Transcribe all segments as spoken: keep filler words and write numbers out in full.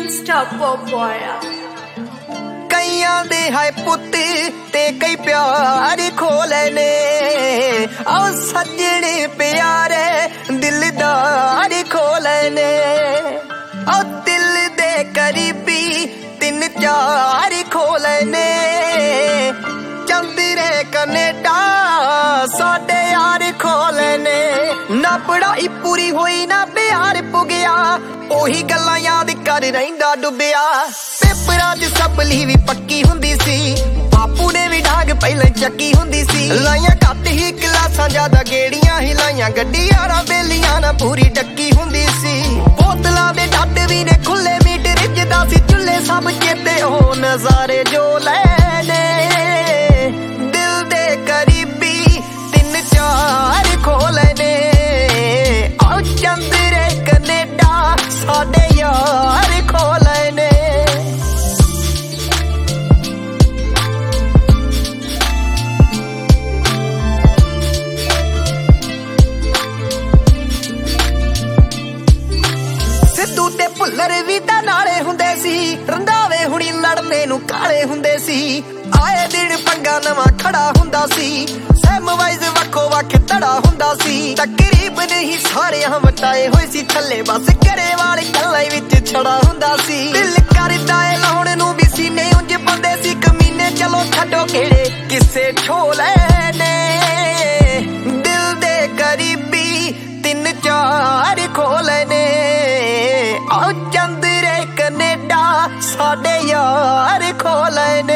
Unstoppable। कईयां दे हाय पुत ते कई प्यार खोले ने ओ सजने प्यारे दिलदार खोले ने ओ दिल दे करीबी तीन चार खोले ने चंदरे कनेडा साडे यार खोले ने ना पढ़ाई पूरी होई ना प्यार पुगया ओही गल्लां याद कर रहिंदा डुबिया पेपरां च सबली भी पक्की हुंदी सी बापू ने भी डाग पहले चक्की हुंदी सी लाइयां घट ही क्लासां ज्यादा गेड़ियां हिलाइयां गड्डी यारां बेलियां ना पूरी डक्की हुंदी सी बोतलां दे डट भी ने खुले मीट रिजदा सी चुल्ले सब चेते ओ नजारे जो लैने दिल दे करीबी तीन चार खोले ने आओ चंदरे कनेडा साडे यार खोले ने सिद्धू ते भुल्लर भी तां नाले हुंदे सी रंधावे हुणी लड़ने नूं काले हुंदे सी आए दिन पंगा नवां खड़ा हुंदा सी सैम वाइज वक्खो वक्ख तड़ा हुंदा सी तकरीबन ही सारे हम वटाए होए सी थल्ले बस करे वाले कल्ले विच छड़ा हुंदा सी दिल करदा ए लाउण नूं भी सीने उंज बंदे सी कमीने चलो छड्डो केड़े किसे छोले ने दिल दे करीबी तीन चार खोले ने आओ चंदरे कनेडा साडे यार खोले ने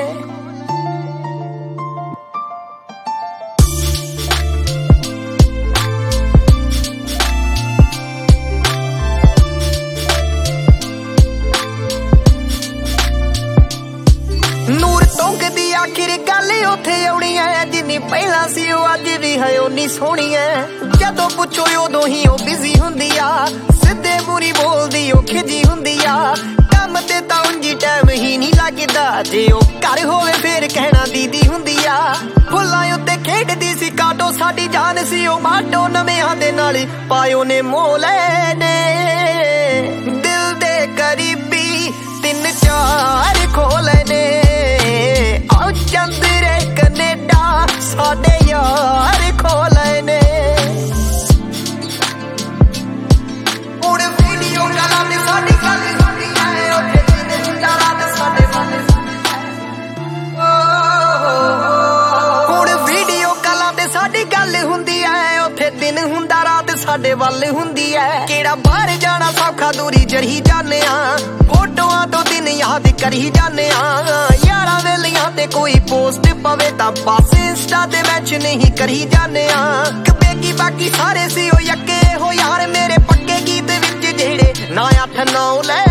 ਨੂਰ ਟੋਂਗ ਦੀ ਆਖਿਰ ਗੱਲ ਉੱਥੇ ਆਉਣੀ ਐ ਜਿੰਨੀ ਪਹਿਲਾਂ ਸੀ ਉਹ ਅੱਜ ਵੀ ਹੈ ਉਨੀ ਸੋਹਣੀ ਐ ਜਦੋਂ ਪੁੱਛੋ ਉਦੋਂ ਹੀ ਉਹ ਬਿਜ਼ੀ ਹੁੰਦੀ ਆ ਸਿੱਧੇ ਮੂਰੀ ਬੋਲਦੀ ਉਹ ਖਿਜੀ ਹੁੰਦੀ ਆ ਕੰਮ ਤੇ ਤਾਂ ਉਂਝ ਟਾਈਮ ਹੀ ਨਹੀਂ ਲੱਗਦਾ ਜੇ ਉਹ ਘਰ ਹੋਵੇ ਫੇਰ ਕਹਿਣਾ ਦੀਦੀ ਹੁੰਦੀ ਆ ਫੁੱਲਾਂ ਉੱਤੇ ਖੇਡਦੀ ਸੀ ਕਾਟੋ ਸਾਡੀ ਜਾਨ ਸੀ ਉਹ ਮਾਟੋ ਨਵਿਆਂ ਦੇ ਨਾਲ ਪਾਇਓ ਨੇ ਮੋਲੇ ਨੇ ਦਿਲ ਦੇ ਕਰੀਬੀ ਤਿੰਨ ਚਾਰ ਖੋਲੇ ਨੇ आओ चंदरे कनेडा साडे यार खोले ने हुण वीडियो कॉलां ते साडी गल हुंदी ऐ ओथे दिन हुंदा रात साडे वल हुण वीडियो कॉलां ते साडी गल हुंदी ऐ ओथे दिन हुंदा रात साडे वल हुंदी ऐ केड़ा बाहर जाना सौखा दूरी जड़ी जाने आ फोटोआं तो दिन याद करी जाने आ यारा वेलियां ते कोई पोस्ट पवे तां बस इंस्टा ते मैच नहीं करी जाने आ कबेगी बाकी सारे सी ओ यक्के हो यार मेरे पक्के गीत विच जेड़े ना अठ नौ ले